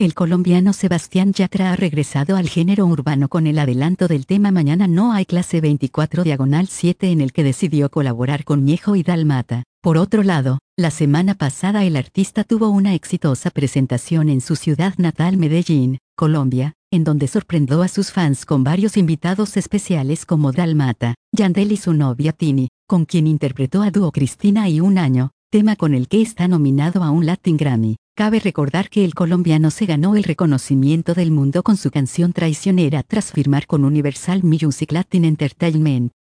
El colombiano Sebastián Yatra ha regresado al género urbano con el adelanto del tema Mañana no hay clase 24/7 en el que decidió colaborar con Ñejo y Dálmata. Por otro lado, la semana pasada el artista tuvo una exitosa presentación en su ciudad natal Medellín, Colombia, en donde sorprendió a sus fans con varios invitados especiales como Dálmata, Yandel y su novia Tini, con quien interpretó a dúo Cristina y Un Año, tema con el que está nominado a un Latin Grammy. Cabe recordar que el colombiano se ganó el reconocimiento del mundo con su canción Traicionera tras firmar con Universal Music Latin Entertainment.